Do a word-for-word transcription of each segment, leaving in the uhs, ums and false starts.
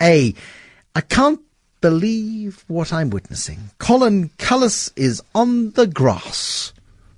A. I can't believe what I'm witnessing. Colin Cullis is on the grass.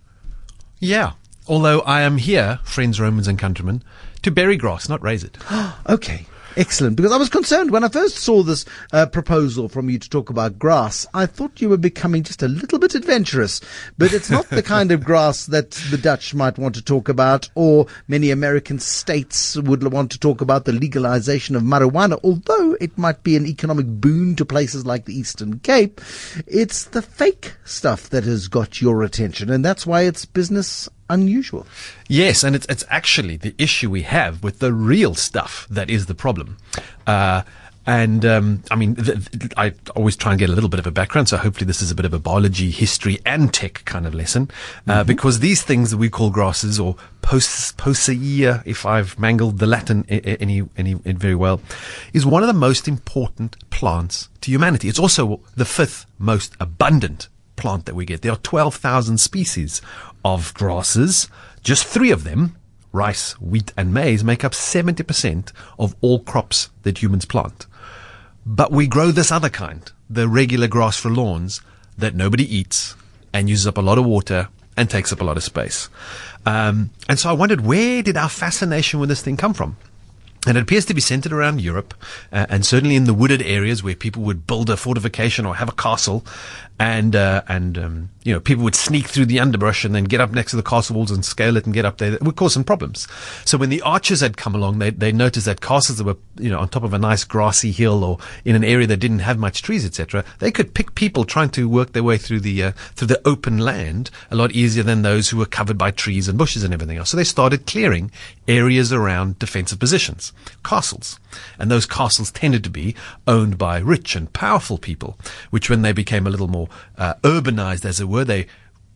Yeah, although I am here, friends, Romans and countrymen, to bury grass, not raise it. Okay. Excellent, because I was concerned when I first saw this uh, proposal from you to talk about grass. I thought you were becoming just a little bit adventurous, but it's not the kind of grass that the Dutch might want to talk about, or many American states would want to talk about the legalization of marijuana, although it might be an economic boon to places like the Eastern Cape. It's the fake stuff that has got your attention, and that's why it's business unusual. Yes, and it's it's actually the issue we have with the real stuff that is the problem. Uh, and um, I mean, th- th- I always try and get a little bit of a background, so hopefully this is a bit of a biology, history, and tech kind of lesson, uh, mm-hmm. because these things that we call grasses, or pos- poaceae, if I've mangled the Latin I- I- any any very well, is one of the most important plants to humanity. It's also the fifth most abundant plant that we get. There are twelve thousand species of grasses. Just three of them, rice, wheat, and maize, make up seventy percent of all crops that humans plant. But we grow this other kind, the regular grass for lawns, that nobody eats and uses up a lot of water and takes up a lot of space. Um, and so I wondered, where did our fascination with this thing come from? And it appears to be centered around Europe, uh, and certainly in the wooded areas where people would build a fortification or have a castle, and uh, and um, you know, people would sneak through the underbrush and then get up next to the castle walls and scale it and get up there. It would cause some problems. So when the archers had come along, they they noticed that castles that were, you know, on top of a nice grassy hill or in an area that didn't have much trees, et cetera, they could pick people trying to work their way through the uh, through the open land a lot easier than those who were covered by trees and bushes and everything else. So they started clearing areas around defensive positions, castles. And those castles tended to be owned by rich and powerful people, which when they became a little more uh, urbanized, as it were, they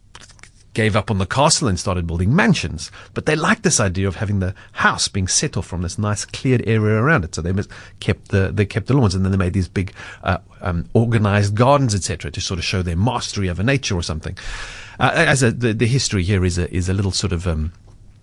gave up on the castle and started building mansions. But they liked this idea of having the house being set off from this nice cleared area around it. So they kept the they kept the lawns, and then they made these big uh, um, organized gardens, et cetera, to sort of show their mastery over nature or something. Uh, as a, the, the history here is a is a little sort of um,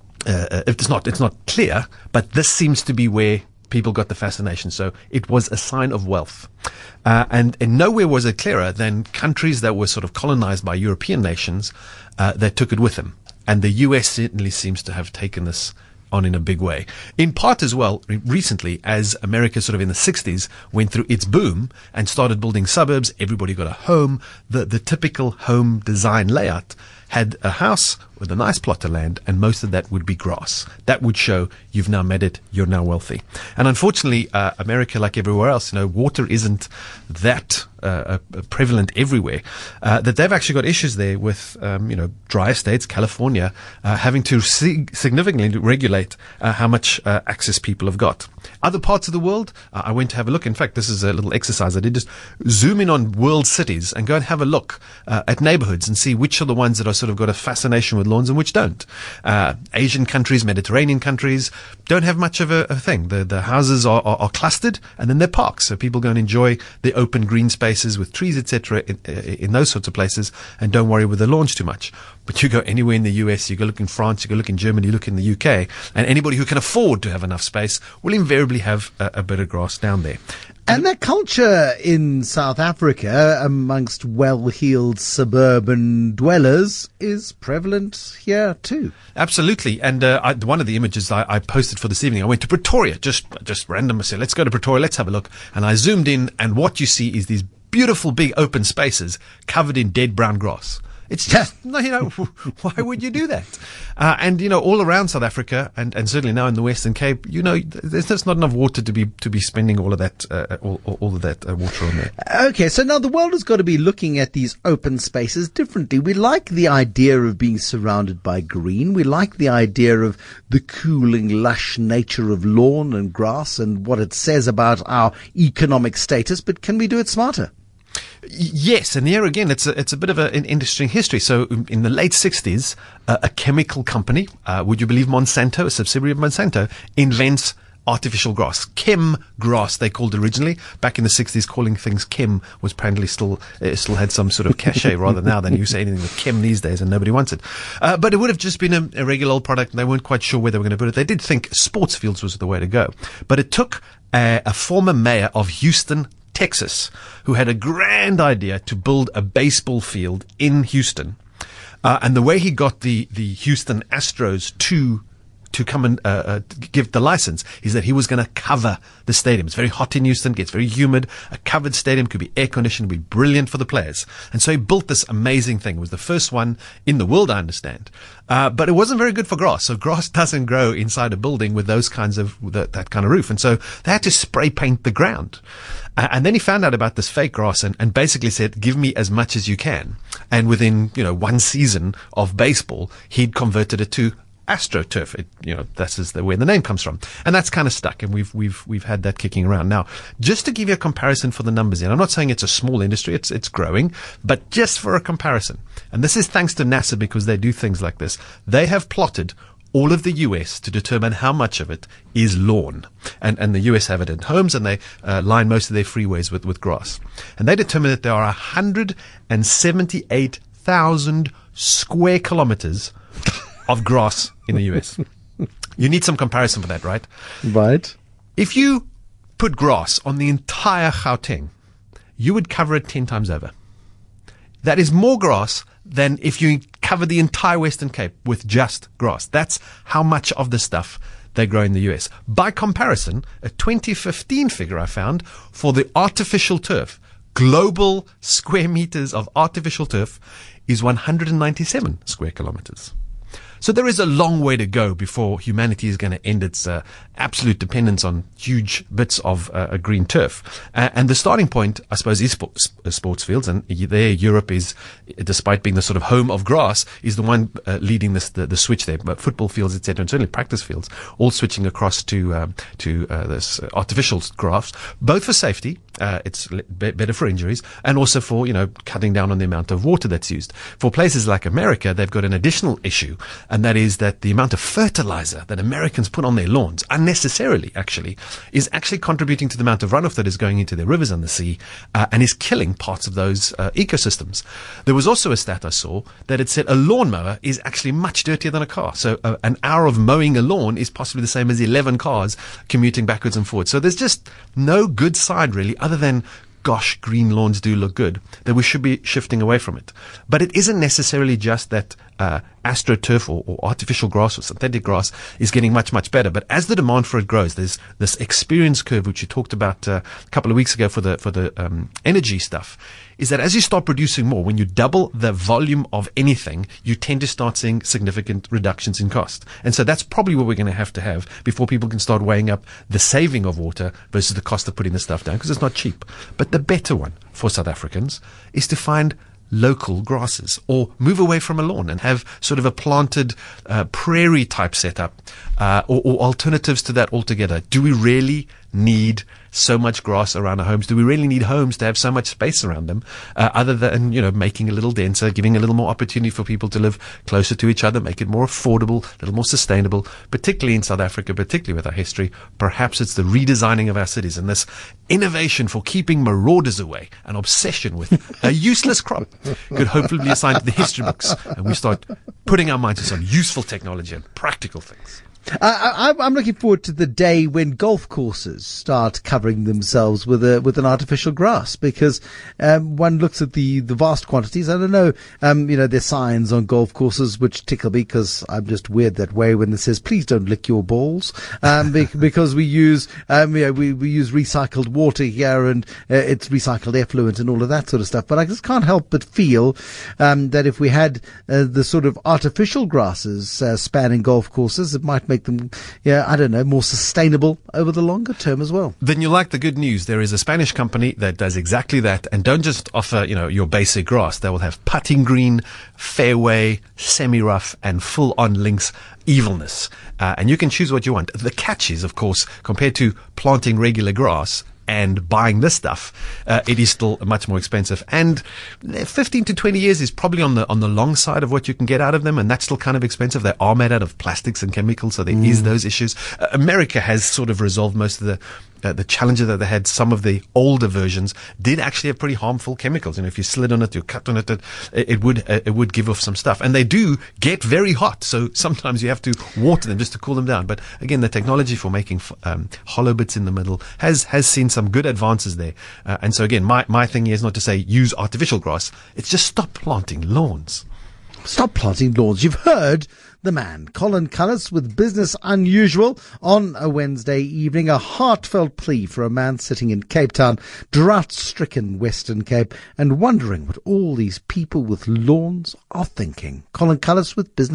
uh, it's not it's not clear, but this seems to be where people got the fascination. So it was a sign of wealth. Uh, and, and nowhere was it clearer than countries that were sort of colonized by European nations uh, that took it with them. And the U S certainly seems to have taken this on in a big way. In part as well, re- recently, as America sort of in the sixties went through its boom and started building suburbs, everybody got a home. The, the typical home design layout had a house with a nice plot of land, and most of that would be grass. That would show you've now made it, you're now wealthy. And unfortunately, uh, America, like everywhere else, you know, water isn't that uh, uh, prevalent everywhere, uh, that they've actually got issues there with, um, you know, dry states, California, uh, having to sig- significantly regulate uh, how much uh, access people have got. Other parts of the world, uh, I went to have a look. In fact, this is a little exercise I did. Just zoom in on world cities and go and have a look uh, at neighborhoods and see which are the ones that are sort of got a fascination with lawns and which don't. Uh, Asian countries, Mediterranean countries don't have much of a, a thing. The the houses are, are, are clustered, and then they're parks, so people go and enjoy the open green spaces with trees, et cetera, in, in those sorts of places, and don't worry with the lawns too much. But you go anywhere in the U S, you go look in France, you go look in Germany, you look in the U K, and anybody who can afford to have enough space will invariably have a, a bit of grass down there. And that culture in South Africa amongst well-heeled suburban dwellers is prevalent here too. Absolutely. And uh, I, one of the images I, I posted for this evening, I went to Pretoria, just just random. I said, let's go to Pretoria, let's have a look. And I zoomed in, and what you see is these beautiful big open spaces covered in dead brown grass. It's just, you know, why would you do that? Uh, and, you know, all around South Africa and, and certainly now in the Western Cape, you know, there's just not enough water to be to be spending all of that, uh, all, all of that uh, water on there. Okay, so now the world has got to be looking at these open spaces differently. We like the idea of being surrounded by green. We like the idea of the cooling, lush nature of lawn and grass and what it says about our economic status, but can we do it smarter? Yes, and here again, it's a, it's a bit of a, an interesting history. So in the late sixties, uh, a chemical company, uh, would you believe Monsanto, a subsidiary of Monsanto, invents artificial grass. Chem grass, they called originally. Back in the sixties, calling things chem was apparently still uh, still had some sort of cachet rather now than you say anything with chem these days, and nobody wants it. Uh, but it would have just been a, a regular old product, and they weren't quite sure where they were going to put it. They did think sports fields was the way to go. But it took a, a former mayor of Houston, Texas, who had a grand idea to build a baseball field in Houston. Uh, and the way he got the, the Houston Astros to to come and uh, uh, give the license is that he was going to cover the stadium. It's very hot in Houston, gets very humid. A covered stadium could be air conditioned, would be brilliant for the players. And so he built this amazing thing. It was the first one in the world, I understand. Uh, but it wasn't very good for grass. So grass doesn't grow inside a building with those kinds of, that, that kind of roof. And so they had to spray paint the ground. Uh, and then he found out about this fake grass and, and basically said, give me as much as you can. And within, you know, one season of baseball, he'd converted it to AstroTurf. It, you know, that's is the, where the name comes from, and that's kind of stuck. And we've we've we've had that kicking around. Now, just to give you a comparison for the numbers, and I'm not saying it's a small industry; it's it's growing, but just for a comparison, and this is thanks to NASA because they do things like this. They have plotted all of the U S to determine how much of it is lawn, and and the U S have it in homes, and they uh, line most of their freeways with with grass, and they determine that there are one hundred seventy-eight thousand square kilometers of grass in the U S. You need some comparison for that, right? Right. If you put grass on the entire Gauteng, you would cover it ten times over. That is more grass than if you cover the entire Western Cape with just grass. That's how much of the stuff they grow in the U S. By comparison, a twenty fifteen figure I found for the artificial turf, global square meters of artificial turf, is one hundred ninety-seven square kilometers. So there is a long way to go before humanity is going to end its uh, absolute dependence on huge bits of uh, green turf. Uh, and the starting point, I suppose, is sports, uh, sports fields. And there, Europe is, despite being the sort of home of grass, is the one uh, leading this, the, the switch there. But football fields, et cetera, and certainly practice fields, all switching across to um, to uh, this artificial grass, both for safety. Uh, it's be- better for injuries, and also for, you know, cutting down on the amount of water that's used. For places like America, they've got an additional issue, and that is that the amount of fertilizer that Americans put on their lawns, unnecessarily actually, is actually contributing to the amount of runoff that is going into their rivers and the sea, uh, and is killing parts of those uh, ecosystems. There was also a stat I saw that it said a lawnmower is actually much dirtier than a car. So uh, an hour of mowing a lawn is possibly the same as eleven cars commuting backwards and forwards. So there's just no good side, really, other than, gosh, green lawns do look good, that we should be shifting away from it. But it isn't necessarily just that uh, AstroTurf or, or artificial grass or synthetic grass is getting much, much better. But as the demand for it grows, there's this experience curve, which you talked about uh, a couple of weeks ago for the for the um, energy stuff, is that as you start producing more, when you double the volume of anything, you tend to start seeing significant reductions in cost. And so that's probably what we're going to have to have before people can start weighing up the saving of water versus the cost of putting the stuff down, because it's not cheap. But the better one for South Africans is to find local grasses, or move away from a lawn and have sort of a planted uh, prairie type setup, uh, or, or alternatives to that altogether. Do we really need so much grass around our homes? Do we really need homes to have so much space around them, uh, other than, you know, making a little denser, giving a little more opportunity for people to live closer to each other, make it more affordable, a little more sustainable, particularly in South Africa, particularly with our history? Perhaps it's the redesigning of our cities and this innovation for keeping marauders away, an obsession with a useless crop, could hopefully be assigned to the history books, and we start putting our minds to some useful technology and practical things. I, I, I'm looking forward to the day when golf courses start covering themselves with a with an artificial grass, because um, one looks at the, the vast quantities. I don't know, um, you know, there's signs on golf courses which tickle me, because I'm just weird that way when it says, "Please don't lick your balls," um, because we use um, you know, we we use recycled water here, and uh, it's recycled effluent and all of that sort of stuff. But I just can't help but feel um, that if we had uh, the sort of artificial grasses uh, spanning golf courses, it might make them, yeah, I don't know, more sustainable over the longer term as well. Then you like the good news. There is a Spanish company that does exactly that, and don't just offer, you know, your basic grass. They will have putting green, fairway, semi-rough, and full-on links evilness. Uh, and you can choose what you want. The catch is, of course, compared to planting regular grass, and buying this stuff, uh, it is still much more expensive. And fifteen to twenty years is probably on the on the long side of what you can get out of them, and that's still kind of expensive. They are made out of plastics and chemicals, so there mm. is those issues. Uh, America has sort of resolved most of the Uh, the challenges that they had. Some of the older versions did actually have pretty harmful chemicals, and if you slid on it, you cut on it, it, it would uh, it would give off some stuff. And they do get very hot, so sometimes you have to water them just to cool them down. But again, the technology for making um, hollow bits in the middle has has seen some good advances there. Uh, and so again, my my thing here is not to say use artificial grass; it's just stop planting lawns. Stop planting lawns. You've heard the man, Colin Cullis, with Business Unusual on a Wednesday evening. A heartfelt plea for a man sitting in Cape Town, drought-stricken Western Cape, and wondering what all these people with lawns are thinking. Colin Cullis with Business